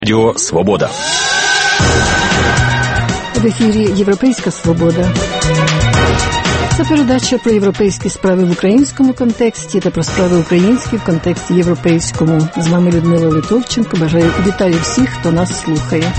Радіо Свобода. В ефірі «Європейська свобода». Це передача про європейські справи в українському контексті та про справи українські в контексті європейському. З вами Людмила Литовченко. Вітаю всіх, хто нас слухає.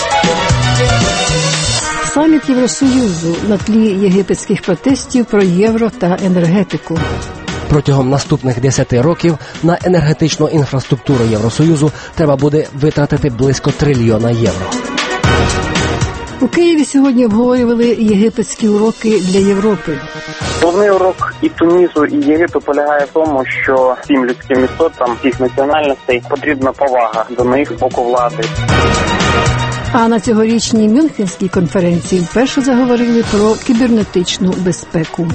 Саміт Євросоюзу на тлі єгипетських протестів про євро та енергетику. Протягом наступних 10 років на енергетичну інфраструктуру Євросоюзу треба буде витратити близько 1 трильйона євро. У Києві сьогодні обговорювали єгипетські уроки для Європи. Головний урок і Тунісу, і Єгипту полягає в тому, що всім людським істотам, всіх національностей потрібна повага до них з боку влади. А на цьогорічній Мюнхенській конференції вперше заговорили про кібернетичну безпеку.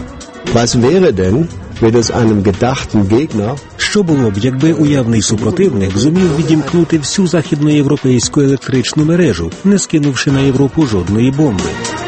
Що було б, якби уявний супротивник зумів відімкнути всю західноєвропейську електричну мережу, не скинувши на Європу жодної бомби?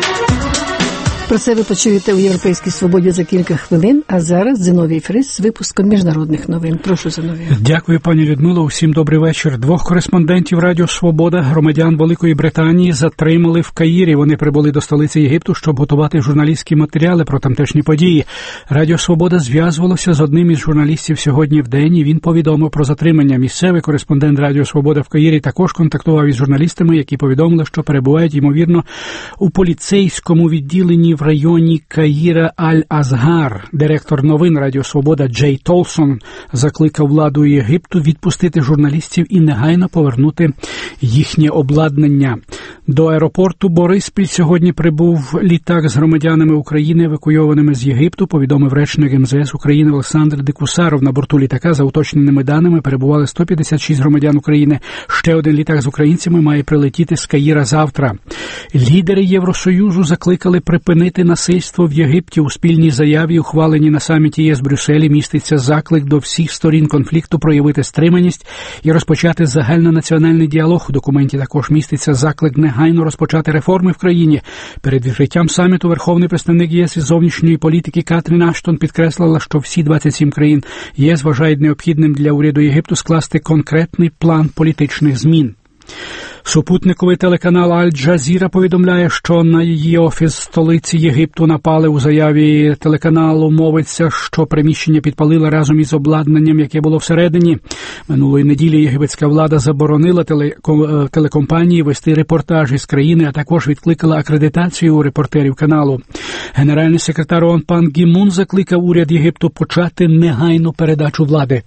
Про це ви почуєте у «Європейській свободі» за кілька хвилин, а зараз Зиновій Фрис з випуском міжнародних новин. Прошу, Зиновій. Дякую, пані Людмило. Усім добрий вечір. 2 кореспондентів Радіо Свобода, громадян Великої Британії, затримали в Каїрі. Вони прибули до столиці Єгипту, щоб готувати журналістські матеріали про тамтешні події. Радіо Свобода зв'язувалося з одним із журналістів сьогодні в день, і він повідомив про затримання. Місцевий кореспондент Радіо Свобода в Каїрі також контактував із журналістами, які повідомили, що перебувають, ймовірно, у поліцейському відділенні в районі Каїра Аль-Азгар. Директор новин Радіо Свобода Джей Толсон закликав владу Єгипту відпустити журналістів і негайно повернути їхнє обладнання. До аеропорту Бориспіль сьогодні прибув літак з громадянами України, евакуйованими з Єгипту, повідомив речник МЗС України Олександр Декусаров. На борту літака, за уточненими даними, перебували 156 громадян України. Ще один літак з українцями має прилетіти з Каїра завтра. Лідери Євросоюзу закликали припинити насильство в Єгипті. У спільній заяві, ухваленій на саміті ЄС в Брюсселі, міститься заклик до всіх сторін конфлікту проявити стриманість і розпочати загальнонаціональний діалог. У документі також міститься заклик негайно розпочати реформи в країні. Перед відкриттям саміту верховний представник ЄС із зовнішньої політики Катрін Аштон підкреслила, що всі 27 країн ЄС вважають необхідним для уряду Єгипту скласти конкретний план політичних змін. Супутниковий телеканал Аль-Джазіра повідомляє, що на її офіс в столиці Єгипту напали. У заяві телеканалу мовиться, що приміщення підпалили разом із обладнанням, яке було всередині. Минулої неділі єгипетська влада заборонила телекомпанії вести репортажі з країни, а також відкликала акредитацію у репортерів каналу. Генеральний секретар ООН пан Гі Мун закликав уряд Єгипту почати негайну передачу влади.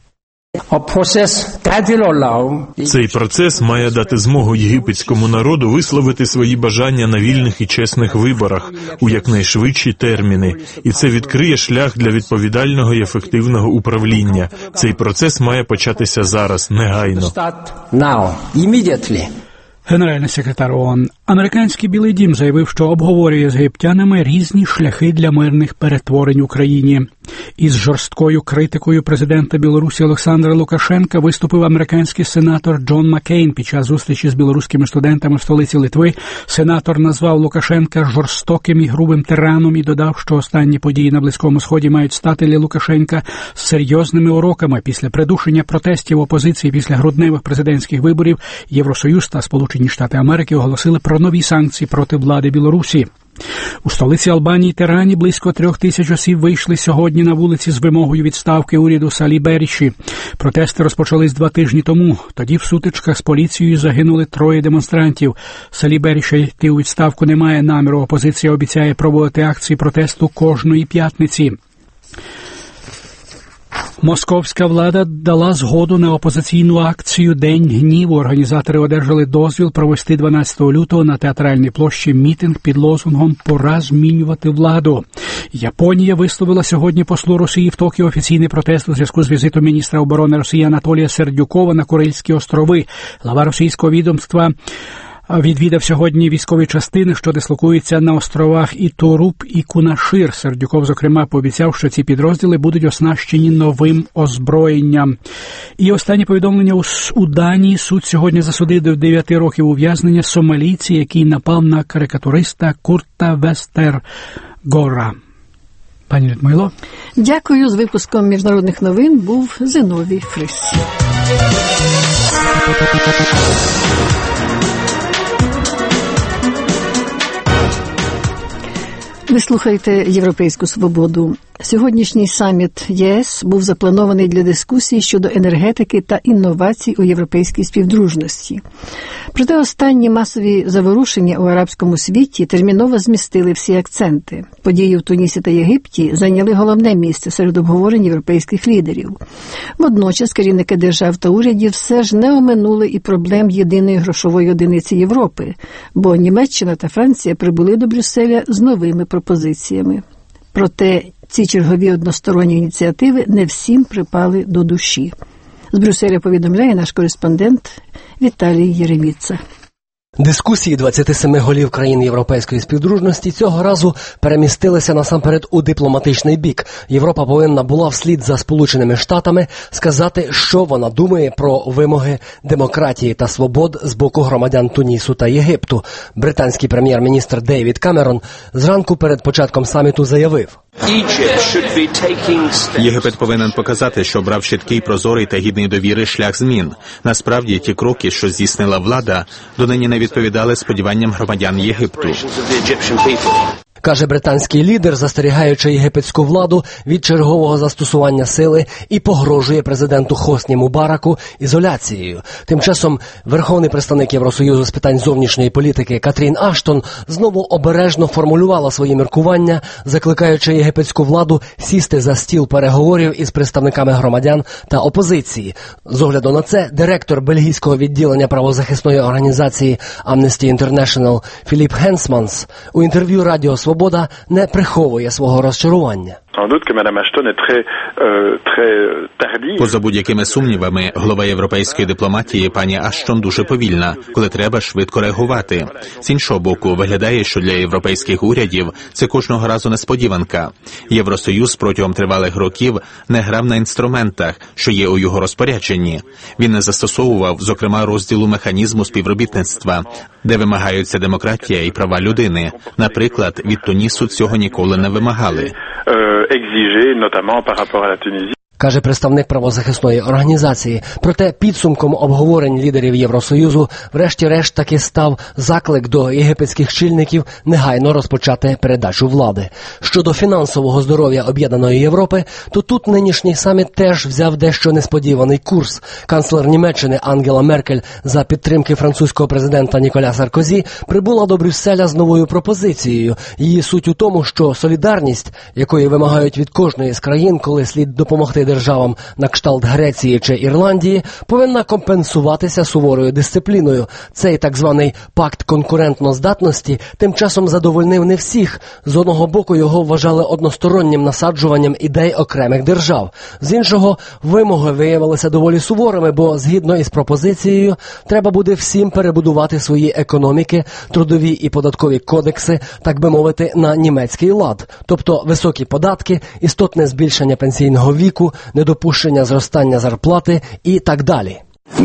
Цей процес має дати змогу єгипетському народу висловити свої бажання на вільних і чесних виборах у якнайшвидші терміни. І це відкриє шлях для відповідального і ефективного управління. Цей процес має початися зараз, негайно. Генеральний секретар ООН. Американський Білий дім заявив, що обговорює з єгиптянами різні шляхи для мирних перетворень у країні. Із жорсткою критикою президента Білорусі Олександра Лукашенка виступив американський сенатор Джон Маккейн під час зустрічі з білоруськими студентами в столиці Литви. Сенатор назвав Лукашенка жорстоким і грубим тираном і додав, що останні події на Близькому Сході мають стати для Лукашенка серйозними уроками. Після придушення протестів опозиції після грудневих президентських виборів Євросоюз та Сполучені Штати Америки оголосили про нові санкції проти влади Білорусі. У столиці Албанії Тирані близько 3000 осіб вийшли сьогодні на вулиці з вимогою відставки уряду Салі Беріші. Протести розпочались 2 тижні тому. Тоді в сутичках з поліцією загинули 3 демонстрантів. Салі Беріша йти у відставку не має наміру. Опозиція обіцяє проводити акції протесту кожної п'ятниці. Московська влада дала згоду на опозиційну акцію «День гніву». Організатори одержали дозвіл провести 12 лютого на Театральній площі мітинг під лозунгом «Пора змінювати владу». Японія висловила сьогодні послу Росії в Токіо офіційний протест у зв'язку з візитом міністра оборони Росії Анатолія Сердюкова на Курильські острови. Глава російського відомства відвідав сьогодні військові частини, що дислокуються на островах Ітуруб і Кунашир. Сердюков, зокрема, пообіцяв, що ці підрозділи будуть оснащені новим озброєнням. І останнє повідомлення у Данії. Суд сьогодні засудив до 9 років ув'язнення сомалійця, який напав на карикатуриста Курта Вестергора. Пані Людмило. Дякую. З випуском міжнародних новин був Зиновій Фрис. Ви слухаєте «Європейську свободу». Сьогоднішній саміт ЄС був запланований для дискусії щодо енергетики та інновацій у європейській співдружності. Проте останні масові заворушення у арабському світі терміново змістили всі акценти. Події в Тунісі та Єгипті зайняли головне місце серед обговорень європейських лідерів. Водночас керівники держав та урядів все ж не оминули і проблем єдиної грошової одиниці Європи, бо Німеччина та Франція прибули до Брюсселя з новими пропозиціями. Проте ці чергові односторонні ініціативи не всім припали до душі. З Брюсселя повідомляє наш кореспондент Віталій Єреміца. Дискусії 27 голів країн європейської співдружності цього разу перемістилися насамперед у дипломатичний бік. Європа повинна була вслід за Сполученими Штатами сказати, що вона думає про вимоги демократії та свобод з боку громадян Тунісу та Єгипту. Британський прем'єр-міністр Дейвід Камерон зранку перед початком саміту заявив: Єгипет повинен показати, що обрав чіткий, прозорий та гідний довіри шлях змін. Насправді, ті кроки, що здійснила влада, донині не відповідали сподіванням громадян Єгипту. Каже британський лідер, застерігаючи єгипетську владу від чергового застосування сили і погрожує президенту Хосні Мубараку ізоляцією. Тим часом верховний представник Євросоюзу з питань зовнішньої політики Катрін Аштон знову обережно формулювала свої міркування, закликаючи єгипетську владу сісти за стіл переговорів із представниками громадян та опозиції. З огляду на це, директор бельгійського відділення правозахисної організації Amnesty International Філіп Генсманс у інтерв'ю Радіо Свобода не приховує свого розчарування. Поза будь-якими сумнівами, голова європейської дипломатії пані Аштон дуже повільна, коли треба швидко реагувати. З іншого боку, виглядає, що для європейських урядів це кожного разу несподіванка. Євросоюз протягом тривалих років не грав на інструментах, що є у його розпорядженні. Він не застосовував, зокрема, розділу механізму співробітництва, де вимагаються демократія і права людини. Наприклад, від Тунісу цього ніколи не вимагали. Каже представник правозахисної організації. Проте підсумком обговорень лідерів Євросоюзу врешті-решт таки став заклик до єгипетських чільників негайно розпочати передачу влади. Щодо фінансового здоров'я об'єднаної Європи, то тут нинішній саміт теж взяв дещо несподіваний курс. Канцлер Німеччини Ангела Меркель за підтримки французького президента Ніколя Саркозі прибула до Брюсселя з новою пропозицією. Її суть у тому, що солідарність, якої вимагають від кожної з країн, коли слід допомогти державам на кшталт Греції чи Ірландії, повинна компенсуватися суворою дисципліною. Цей так званий пакт конкурентноздатності тим часом задовольнив не всіх. З одного боку його вважали одностороннім насаджуванням ідей окремих держав. З іншого, вимоги виявилися доволі суворими, бо згідно із пропозицією треба буде всім перебудувати свої економіки, трудові і податкові кодекси, так би мовити, на німецький лад. Тобто високі податки, істотне збільшення пенсійного віку, недопущення зростання зарплати і так далі.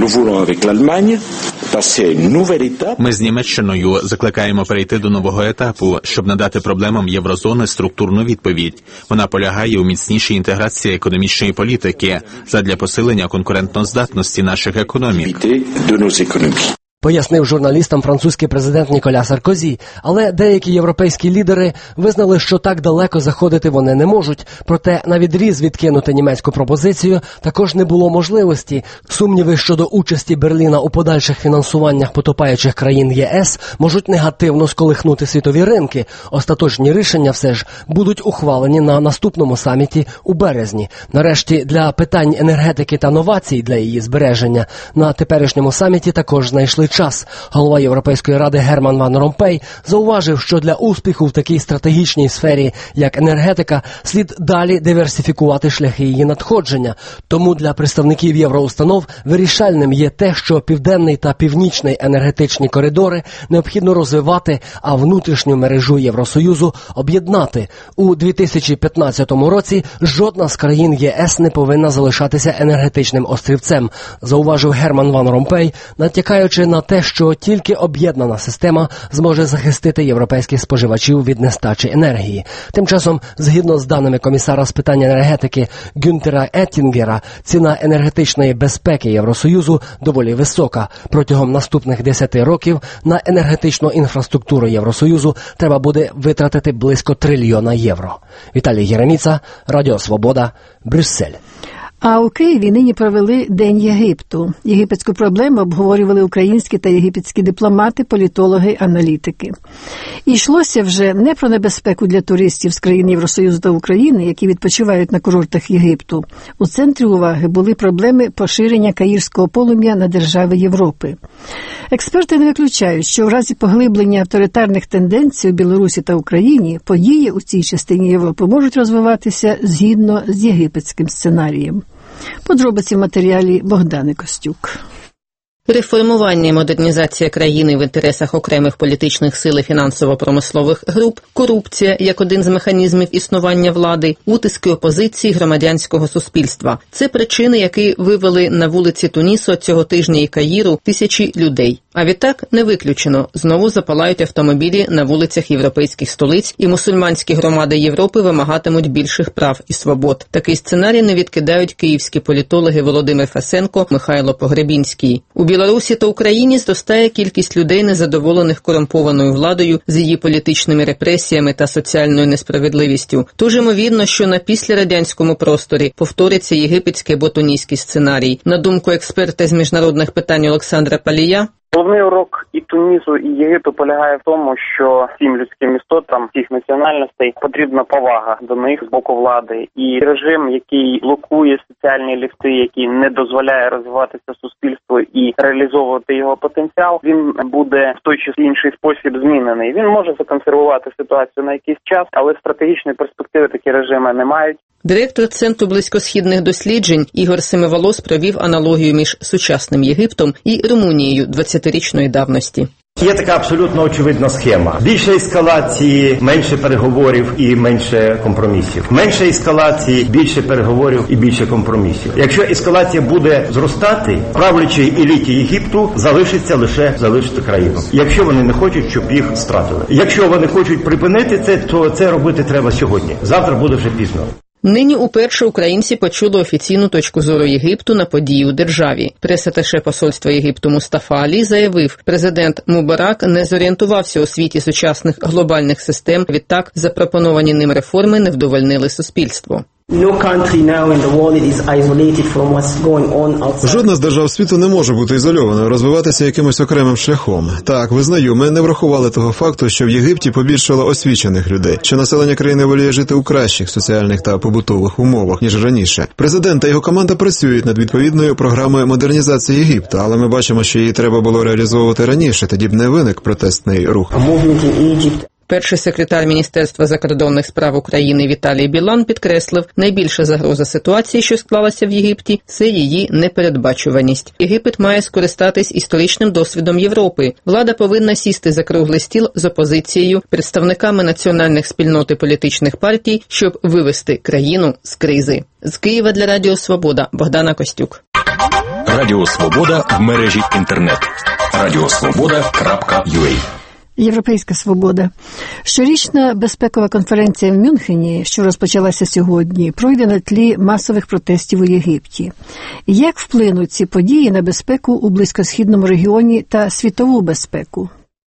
Ми з Німеччиною закликаємо перейти до нового етапу, щоб надати проблемам єврозони структурну відповідь. Вона полягає у міцнішій інтеграції економічної політики задля посилення конкурентноздатності наших економік. Пояснив журналістам французький президент Ніколя Саркозі. Але деякі європейські лідери визнали, що так далеко заходити вони не можуть. Проте навідріз відкинути німецьку пропозицію також не було можливості. Сумніви щодо участі Берліна у подальших фінансуваннях потопаючих країн ЄС можуть негативно сколихнути світові ринки. Остаточні рішення все ж будуть ухвалені на наступному саміті у березні. Нарешті, для питань енергетики та новацій для її збереження на теперішньому саміті також знайшли час. Голова Європейської ради Герман Ван Ромпей зауважив, що для успіху в такій стратегічній сфері, як енергетика, слід далі диверсифікувати шляхи її надходження. Тому для представників євроустанов вирішальним є те, що південний та північний енергетичні коридори необхідно розвивати, а внутрішню мережу Євросоюзу об'єднати. У 2015 році жодна з країн ЄС не повинна залишатися енергетичним острівцем, зауважив Герман Ван Ромпей, натякаючи на на те, що тільки об'єднана система зможе захистити європейських споживачів від нестачі енергії. Тим часом, згідно з даними комісара з питань енергетики Гюнтера Еттінгера, ціна енергетичної безпеки Євросоюзу доволі висока. Протягом наступних 10 років на енергетичну інфраструктуру Євросоюзу треба буде витратити близько 1 трильйона євро. Віталій Єреміца, Радіо Свобода, Брюссель. А у Києві нині провели День Єгипту. Єгипетську проблему обговорювали українські та єгипетські дипломати, політологи, аналітики. І йшлося вже не про небезпеку для туристів з країн Євросоюзу та України, які відпочивають на курортах Єгипту. У центрі уваги були проблеми поширення каїрського полум'я на держави Європи. Експерти не виключають, що в разі поглиблення авторитарних тенденцій у Білорусі та Україні події у цій частині Європи можуть розвиватися згідно з єгипетським сценарієм. Подробиці в матеріалі Богдани Костюк. Реформування і модернізація країни в інтересах окремих політичних сил і фінансово-промислових груп, корупція як один з механізмів існування влади, утиски опозиції громадянського суспільства – це причини, які вивели на вулиці Тунісу цього тижня і Каїру тисячі людей. А відтак не виключено, знову запалають автомобілі на вулицях європейських столиць, і мусульманські громади Європи вимагатимуть більших прав і свобод. Такий сценарій не відкидають київські політологи Володимир Фасенко, Михайло Погребінський. У Білорусі та Україні зростає кількість людей, незадоволених корумпованою владою, з її політичними репресіями та соціальною несправедливістю. Тож ймовірно, що на післярадянському просторі повториться єгипетський або тунізький сценарій. На думку експерта з міжнародних питань Олександра Палія, головний урок і Тунісу, і Єгипту полягає в тому, що всім людським істотам, всіх національностей потрібна повага до них з боку влади. І режим, який блокує соціальні ліфти, який не дозволяє розвиватися суспільству і реалізовувати його потенціал, він буде в той чи інший спосіб змінений. Він може законсервувати ситуацію на якийсь час, але стратегічної перспективи такі режими не мають. Директор Центру близькосхідних досліджень Ігор Семиволос провів аналогію між сучасним Єгиптом і Румунією 20-річної давності. Є така абсолютно очевидна схема. Більше ескалації, менше переговорів і менше компромісів. Менше ескалації, більше переговорів і більше компромісів. Якщо ескалація буде зростати, правлячій еліті Єгипту залишиться лише залишити країну. Якщо вони не хочуть, щоб їх стратили. Якщо вони хочуть припинити це, то це робити треба сьогодні. Завтра буде вже пізно. Нині уперше українці почули офіційну точку зору Єгипту на події у державі. Прес-аташе посольства Єгипту Мустафа Алі заявив, президент Мубарак не зорієнтувався у світі сучасних глобальних систем, відтак запропоновані ним реформи не вдовольнили суспільство. Жодна з держав світу не може бути ізольованою, розвиватися якимось окремим шляхом. Так, визнаю, ми не врахували того факту, що в Єгипті побільшало освічених людей, що населення країни воліє жити у кращих соціальних та побутових умовах, ніж раніше. Президент та його команда працюють над відповідною програмою модернізації Єгипту, але ми бачимо, що її треба було реалізовувати раніше, тоді б не виник протестний рух. Перший секретар Міністерства закордонних справ України Віталій Білан підкреслив, найбільша загроза ситуації, що склалася в Єгипті, це її непередбачуваність. Єгипет має скористатись історичним досвідом Європи. Влада повинна сісти за круглий стіл з опозицією, представниками національних спільнот і політичних партій, щоб вивести країну з кризи. З Києва для Радіо Свобода Богдана Костюк. Радіо Свобода в мережі інтернет. radiosvoboda.ua. Європейська свобода. Щорічна безпекова конференція в Мюнхені, що розпочалася сьогодні, пройде на тлі масових протестів у Єгипті. Як вплинуть ці події на безпеку у близькосхідному регіоні та світову безпеку?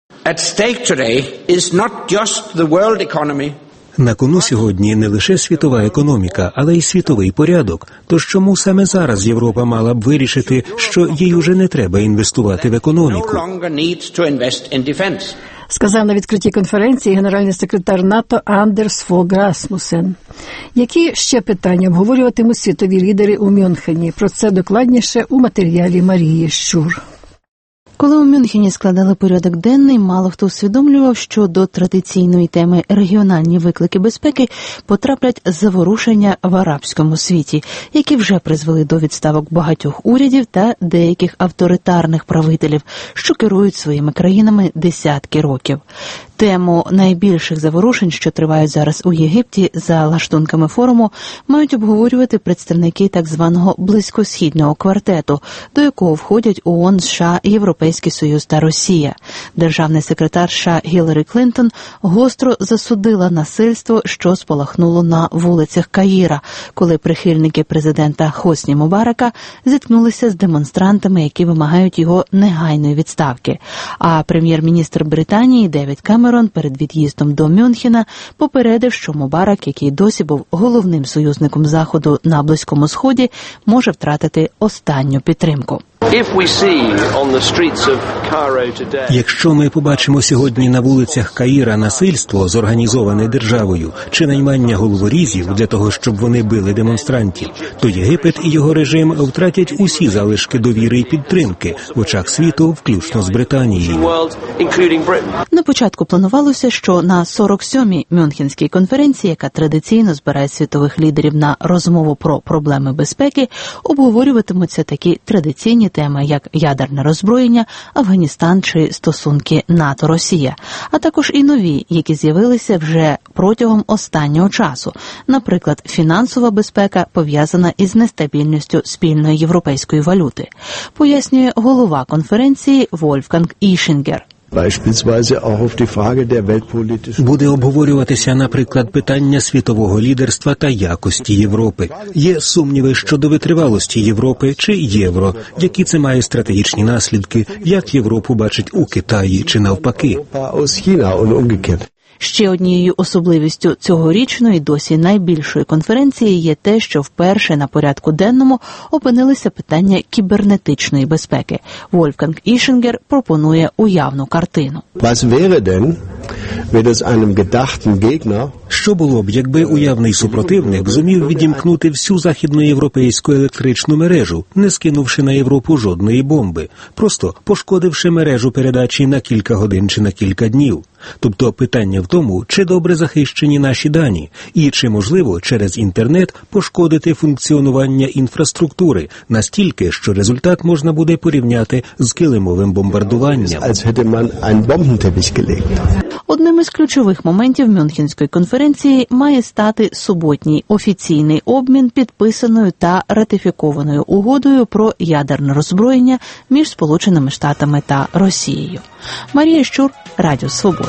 На кону сьогодні не лише світова економіка, але й світовий порядок. Тож чому саме зараз Європа мала б вирішити, що їй уже не треба інвестувати в економіку? Сказав на відкритті конференції генеральний секретар НАТО Андерс Фог Расмусен. Які ще питання обговорюватимуть світові лідери у Мюнхені? Про це докладніше у матеріалі Марії Щур. Коли у Мюнхені складали порядок денний, мало хто усвідомлював, що до традиційної теми «регіональні виклики безпеки» потраплять заворушення в арабському світі, які вже призвели до відставок багатьох урядів та деяких авторитарних правителів, що керують своїми країнами десятки років. Тему найбільших заворушень, що тривають зараз у Єгипті, за лаштунками форуму, мають обговорювати представники так званого близькосхідного квартету, до якого входять ООН, США, Європейський Союз та Росія. Державний секретар США Гіларі Клінтон гостро засудила насильство, що спалахнуло на вулицях Каїра, коли прихильники президента Хосні Мубарака зіткнулися з демонстрантами, які вимагають його негайної відставки. А прем'єр-міністр Британії Девід Камерон перед від'їздом до Мюнхена попередив, що Мубарак, який досі був головним союзником Заходу на Близькому Сході, може втратити останню підтримку. Якщо ми побачимо сьогодні на вулицях Каїра насильство, зорганізоване державою, чи наймання головорізів для того, щоб вони били демонстрантів, то Єгипет і його режим втратять усі залишки довіри і підтримки в очах світу, включно з Британією. На початку планувалося, що на 47-й Мюнхенській конференції, яка традиційно збирає світових лідерів на розмову про проблеми безпеки, обговорюватимуться такі традиційні теми, як ядерне роззброєння, Афганістан чи стосунки НАТО-Росія, а також і нові, які з'явилися вже протягом останнього часу. Наприклад, фінансова безпека пов'язана із нестабільністю спільної європейської валюти, пояснює голова конференції Вольфганг Ішінгер. Буде обговорюватися, наприклад, питання світового лідерства та якості Європи. Є сумніви щодо витривалості Європи чи євро, які це має стратегічні наслідки, як Європу бачить у Китаї чи навпаки. Ще однією особливістю цьогорічної, досі найбільшої конференції є те, що вперше на порядку денному опинилися питання кібернетичної безпеки. Вольфганг Ішінгер пропонує уявну картину. Що було б, якби уявний супротивник зумів відімкнути всю західноєвропейську електричну мережу, не скинувши на Європу жодної бомби, просто пошкодивши мережу передачі на кілька годин чи на кілька днів? Тобто питання в тому, чи добре захищені наші дані, і чи можливо через інтернет пошкодити функціонування інфраструктури настільки, що результат можна буде порівняти з килимовим бомбардуванням. Одним із ключових моментів Мюнхенської конференції має стати суботній офіційний обмін підписаною та ратифікованою угодою про ядерне роззброєння між Сполученими Штатами та Росією. Марія Щур, Радіо Свобода.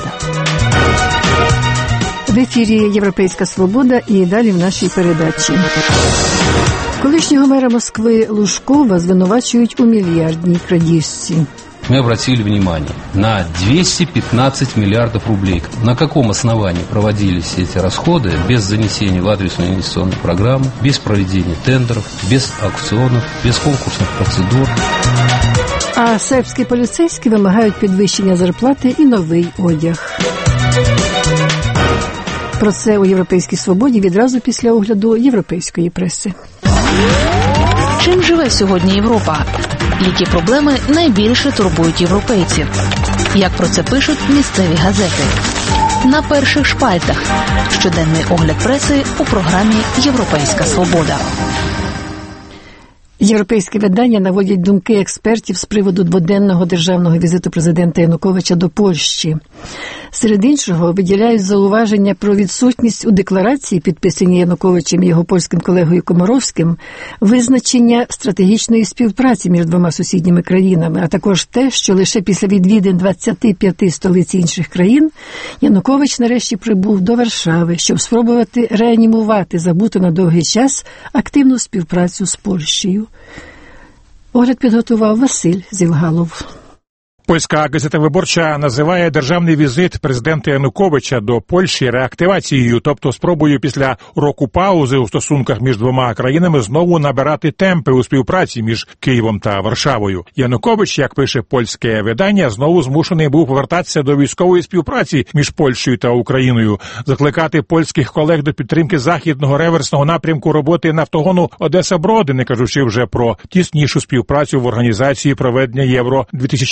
В ефірі «Європейська свобода» і далі в нашій передачі. Колишнього мера Москви Лужкова звинувачують у мільярдній крадіжці. Мы обратили внимание на 215 миллиардов рублей. На каком основании проводились эти расходы без занесения в адресную инвестиционную программу, без проведения тендеров, без аукционов, без конкурсных процедур. А сербські поліцейські вимагають підвищення зарплати і новий одяг. Про це у «Європейській свободі» відразу після огляду європейської преси. Чим живе сьогодні Європа? Які проблеми найбільше турбують європейців? Як про це пишуть місцеві газети? На перших шпальтах. Щоденний огляд преси у програмі «Європейська свобода». Європейські видання наводять думки експертів з приводу дводенного державного візиту президента Януковича до Польщі. Серед іншого виділяють зауваження про відсутність у декларації, підписаній Януковичем і його польським колегою Комаровським, визначення стратегічної співпраці між двома сусідніми країнами, а також те, що лише після відвідин 25 столиць інших країн Янукович нарешті прибув до Варшави, щоб спробувати реанімувати забуту на довгий час активну співпрацю з Польщею. Огляд підготував Василь Зівгалов. Польська газета «Виборча» називає державний візит президента Януковича до Польщі реактивацією, тобто спробою після року паузи у стосунках між двома країнами знову набирати темпи у співпраці між Києвом та Варшавою. Янукович, як пише польське видання, знову змушений був повертатися до військової співпраці між Польщею та Україною, закликати польських колег до підтримки західного реверсного напрямку роботи нафтогону Одеса-Броди, не кажучи вже про тіснішу співпрацю в організації проведення Євро-2012.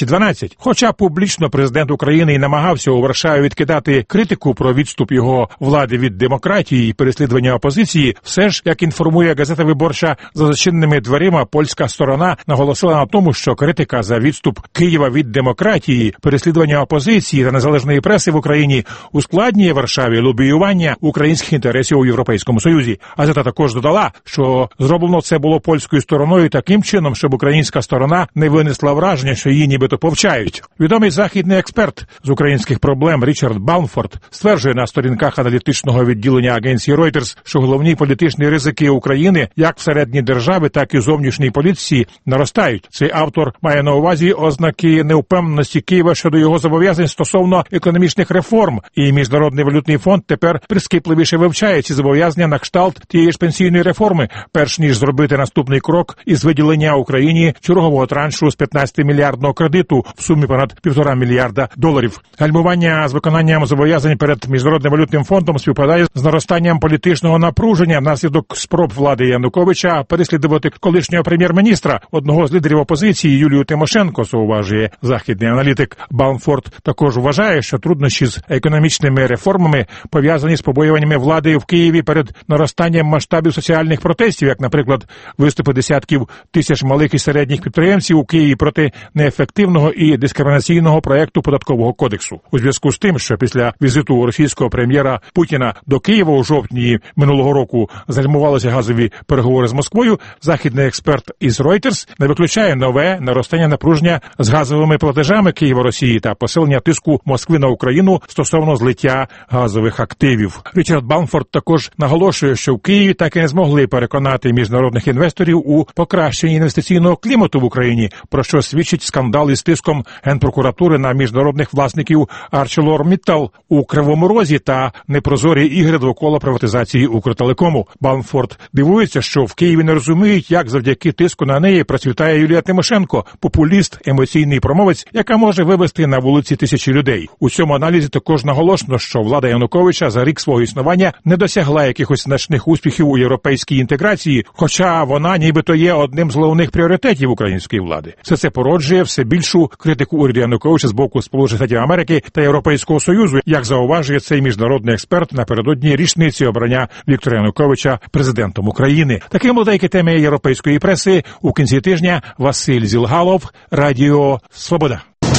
20. Хоча публічно президент України і намагався у Варшаві відкидати критику про відступ його влади від демократії і переслідування опозиції, все ж, як інформує газета «Виборча», за зачиненими дверима польська сторона наголосила на тому, що критика за відступ Києва від демократії, переслідування опозиції та незалежної преси в Україні ускладнює Варшаві лобіювання українських інтересів у Європейському Союзі. Газета також додала, що зроблено це було польською стороною таким чином, щоб українська сторона не винесла враження, що її нібито повчають. Відомий західний експерт з українських проблем Річард Балмфорд стверджує на сторінках аналітичного відділення агенції Reuters, що головні політичні ризики України, як всередині держави, так і зовнішній політиці, наростають. Цей автор має на увазі ознаки невпевненості Києва щодо його зобов'язань стосовно економічних реформ, і Міжнародний валютний фонд тепер прискіпливіше вивчає ці зобов'язання на кшталт тієї ж пенсійної реформи, перш ніж зробити наступний крок із виділення Україні чергового траншу з 15-мільярдного кредиту в сумі понад $1,5 мільярда. Гальмування з виконанням зобов'язань перед Міжнародним валютним фондом співпадає з наростанням політичного напруження внаслідок спроб влади Януковича переслідувати колишнього прем'єр-міністра, одного з лідерів опозиції Юлію Тимошенко, зауважує західний аналітик. Балмфорд також вважає, що труднощі з економічними реформами пов'язані з побоюваннями влади в Києві перед наростанням масштабів соціальних протестів, як, наприклад, виступи десятків тисяч малих і середніх підприємців у Києві проти неефективного і дискримінаційного проекту податкового кодексу. У зв'язку з тим, що після візиту російського прем'єра Путіна до Києва у жовтні минулого року згальмувалися газові переговори з Москвою, західний експерт із Reuters не виключає нове наростання напруження з газовими платежами Києва-Росії та посилення тиску Москви на Україну стосовно злиття газових активів. Річард Балмфорд також наголошує, що в Києві так і не змогли переконати міжнародних інвесторів у покращенні інвестиційного клімату в Україні, про що свідчить скандал із тиском Генпрокуратури на міжнародних власників ArcelorMittal у Кривому Розі та непрозорі ігри довкола приватизації Укртелекому. Балмфорд дивується, що в Києві не розуміють, як завдяки тиску на неї процвітає Юлія Тимошенко, популіст, емоційний промовець, яка може вивести на вулиці тисячі людей. У цьому аналізі також наголошено, що влада Януковича за рік свого існування не досягла якихось значних успіхів у європейській інтеграції, хоча вона нібито є одним з головних пріоритетів української влади. Все це породжує все більшу критику уряду Януковича з боку Сполучених Штатів Америки та Європейського Союзу, як зауважує цей міжнародний експерт напередодні річниці обрання Віктора Януковича президентом України. Таким були деякі теми європейської преси у кінці тижня. Василь Зілгалов, Радіо Свобода.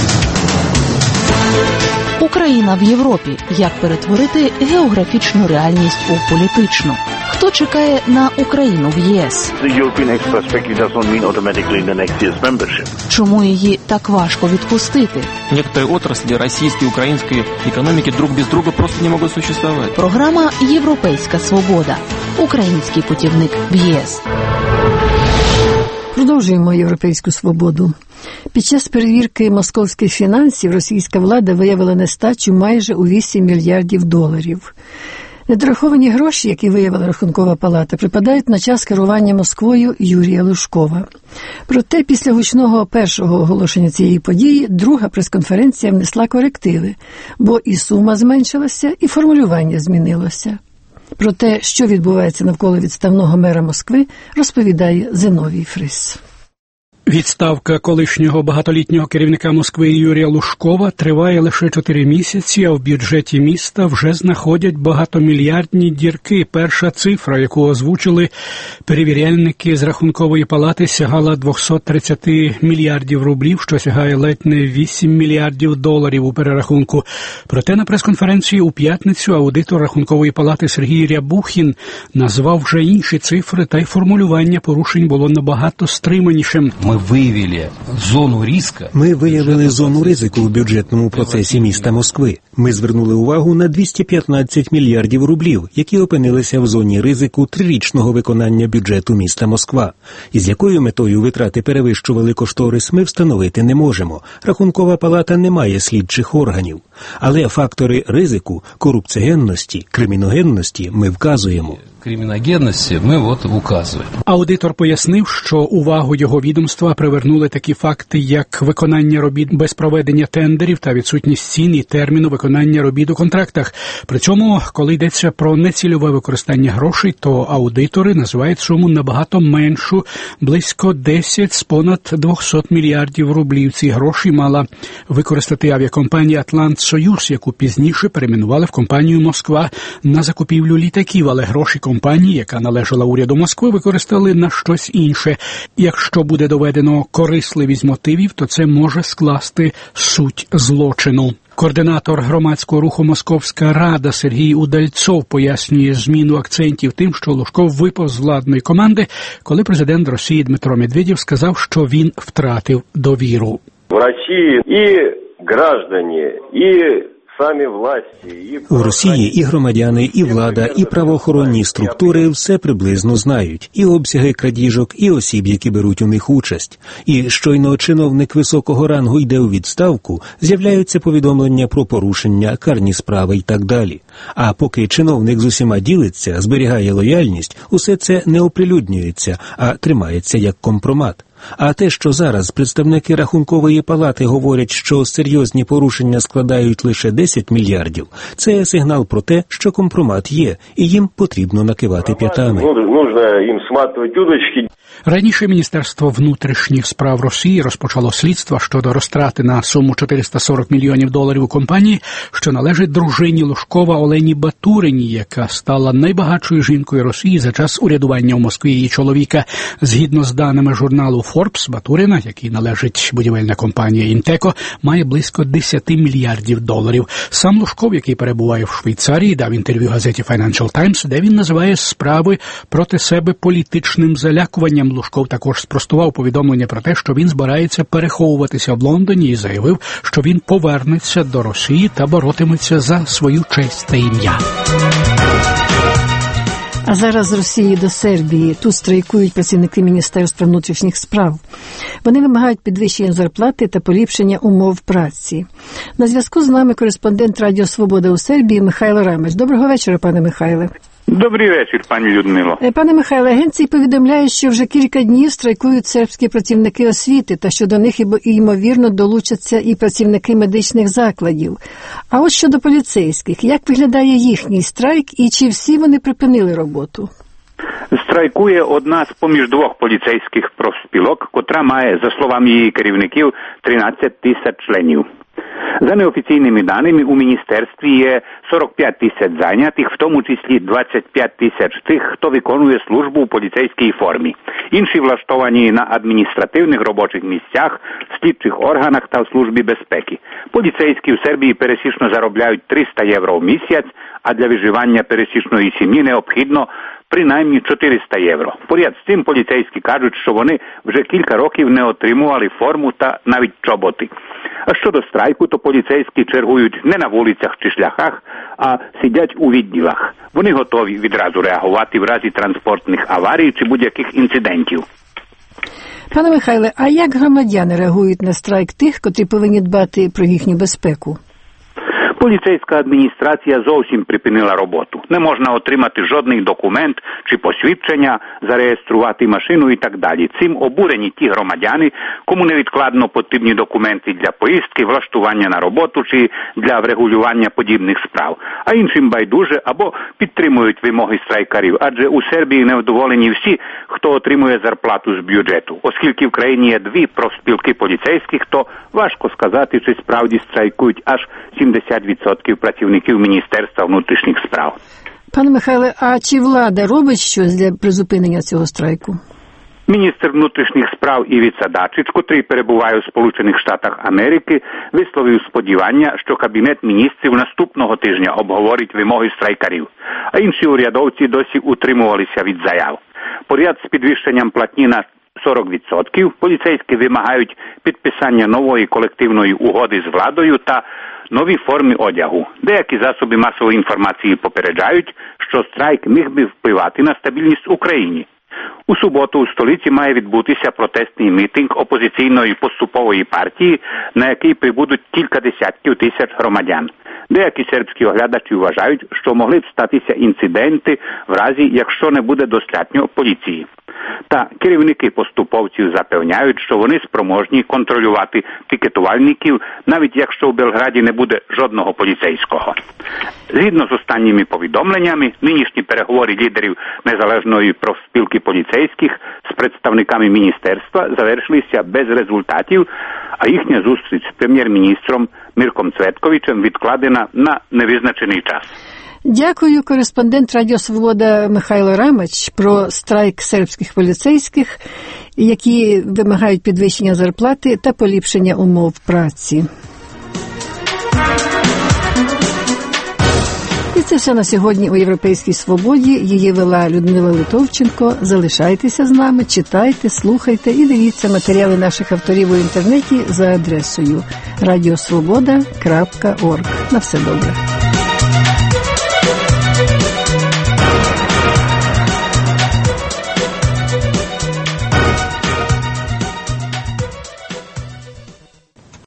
Україна в Європі. Як перетворити географічну реальність у політичну? Хто чекає на Україну в ЄС? Чому її так важко відпустити? Некоторые отрасли российской и украинской экономики друг без друга просто не могут существовать. Програма «Європейська свобода». Український путівник в ЄС. Продовжуємо «Європейську свободу». Під час перевірки московських фінансів російська влада виявила нестачу майже у $8 мільярдів. Недораховані гроші, які виявила Рахункова палата, припадають на час керування Москвою Юрія Лужкова. Проте після гучного першого оголошення цієї події друга прес-конференція внесла корективи, бо і сума зменшилася, і формулювання змінилося. Про те, що відбувається навколо відставного мера Москви, розповідає Зиновій Фрис. Відставка колишнього багатолітнього керівника Москви Юрія Лужкова триває лише 4 місяці, а в бюджеті міста вже знаходять багатомільярдні дірки. Перша цифра, яку озвучили перевіряльники з Рахункової палати, сягала 230 мільярдів рублів, що сягає ледь не $8 мільярдів у перерахунку. Проте на прес-конференції у п'ятницю аудитор Рахункової палати Сергій Рябухін назвав вже інші цифри, та й формулювання порушень було набагато стриманішим. Ми виявили зону ризику в бюджетному процесі міста Москви. Ми звернули увагу на 215 мільярдів рублів, які опинилися в зоні ризику трирічного виконання бюджету міста Москва. Із якою метою витрати перевищували кошторис, ми встановити не можемо. Рахункова палата не має слідчих органів. Але фактори ризику, корупціогенності, криміногенності ми вказуємо. Криміногенності ми указуємо. Аудитор пояснив, що увагу його відомства привернули такі факти, як виконання робіт без проведення тендерів та відсутність цін і терміну виконання робіт у контрактах. При цьому, коли йдеться про нецільове використання грошей, то аудитори називають суму набагато меншу, близько 10 з понад 200 мільярдів рублів. Ці гроші мала використати авіакомпанія «Атлант-Союз», яку пізніше перейменували в компанію «Москва» на закупівлю літаків, але гроші компанії, яка належала уряду Москви, використали на щось інше. Якщо буде доведено корисливість мотивів, то це може скласти суть злочину. Координатор громадського руху «Московська Рада» Сергій Удальцов пояснює зміну акцентів тим, що Лужков випав з владної команди, коли президент Росії Дмитро Медведєв сказав, що він втратив довіру. В Росії і граждані, і у Росії і громадяни, і влада, і правоохоронні структури все приблизно знають. І обсяги крадіжок, і осіб, які беруть у них участь. І щойно чиновник високого рангу йде у відставку, з'являються повідомлення про порушення, карні справи і так далі. А поки чиновник з усіма ділиться, зберігає лояльність, усе це не оприлюднюється, а тримається як компромат. А те, що зараз представники Рахункової палати говорять, що серйозні порушення складають лише 10 мільярдів, це сигнал про те, що компромат є, і їм потрібно накивати п'ятами. Нужно їм сматувати удочки. Раніше Міністерство внутрішніх справ Росії розпочало слідство щодо розтрати на суму 440 мільйонів доларів у компанії, що належить дружині Лужкова Олені Батурині, яка стала найбагатшою жінкою Росії за час урядування у Москві її чоловіка. Згідно з даними журналу Forbes, Батурина, який належить будівельна компанія «Інтеко», має близько 10 мільярдів доларів. Сам Лужков, який перебуває в Швейцарії, дав інтерв'ю газеті Financial Times, де він називає справи проти себе політичним залякуванням. Лужков також спростував повідомлення про те, що він збирається переховуватися в Лондоні і заявив, що він повернеться до Росії та боротиметься за свою честь та ім'я. А зараз з Росії до Сербії. Тут страйкують працівники Міністерства внутрішніх справ. Вони вимагають підвищення зарплати та поліпшення умов праці. На зв'язку з нами кореспондент Радіо Свобода у Сербії Михайло Рамич. Доброго вечора, пане Михайле. Добрий вечір, пані Людмило. Пане Михайле, агенції повідомляють, що вже кілька днів страйкують сербські працівники освіти, та що до них, ймовірно, долучаться і працівники медичних закладів. А от щодо поліцейських, як виглядає їхній страйк і чи всі вони припинили роботу? Страйкує одна з поміж двох поліцейських профспілок, котра має, за словами її керівників, 13 тисяч членів. За неофіційними даними, у міністерстві є 45 тисяч зайнятих, в тому числі 25 тисяч тих, хто виконує службу у поліцейській формі. Інші влаштовані на адміністративних робочих місцях, слідчих органах та в службі безпеки. Поліцейські в Сербії пересічно заробляють 300 євро в місяць, а для виживання пересічної сім'ї необхідно принаймні 400 євро. Поряд з цим поліцейські кажуть, що вони вже кілька років не отримували форму та навіть чоботи. А щодо страйку, то поліцейські чергують не на вулицях чи шляхах, а сидять у відділах. Вони готові відразу реагувати в разі транспортних аварій чи будь-яких інцидентів. Пане Михайле, а як громадяни реагують на страйк тих, котрі повинні дбати про їхню безпеку? Поліцейська адміністрація зовсім припинила роботу. Не можна отримати жодний документ чи посвідчення, зареєструвати машину і так далі. Цим обурені ті громадяни, кому невідкладно потрібні документи для поїздки, влаштування на роботу чи для врегулювання подібних справ. А іншим байдуже або підтримують вимоги страйкарів, адже у Сербії невдоволені всі, хто отримує зарплату з бюджету. Оскільки в країні є дві профспілки поліцейських, то важко сказати, чи справді страйкують аж 70% працівників Міністерства внутрішніх справ. Пане Михайле, а чи влада робить щось для призупинення цього страйку? Міністр внутрішніх справ Івіца Дачич, котрий перебуває у Сполучених Штатах Америки, висловив сподівання, що Кабінет міністрів наступного тижня обговорить вимоги страйкарів, а інші урядовці досі утримувалися від заяв. Поряд з підвищенням платні на 40%, поліцейські вимагають підписання нової колективної угоди з владою та нові форми одягу. Деякі засоби масової інформації попереджають, що страйк міг би впливати на стабільність в Україні. У суботу у столиці має відбутися протестний мітинг опозиційної поступової партії, на який прибудуть кілька десятків тисяч громадян. Деякі сербські оглядачі вважають, що могли б статися інциденти в разі, якщо не буде достатньо поліції. Та керівники поступовців запевняють, що вони спроможні контролювати пікетувальників, навіть якщо в Белграді не буде жодного поліцейського. Згідно з останніми повідомленнями, нинішні переговори лідерів Незалежної профспілки поліцейських з представниками міністерства завершилися без результатів, а їхня зустріч з прем'єр-міністром Мирком Цветковичем відкладена на невизначений час. Дякую, кореспондент Радіо Свобода Михайло Рамач про страйк сербських поліцейських, які вимагають підвищення зарплати та поліпшення умов праці. І це все на сьогодні у «Європейській свободі». Її вела Людмила Литовченко. Залишайтеся з нами, читайте, слухайте і дивіться матеріали наших авторів у інтернеті за адресою radiosvoboda.org. На все добре.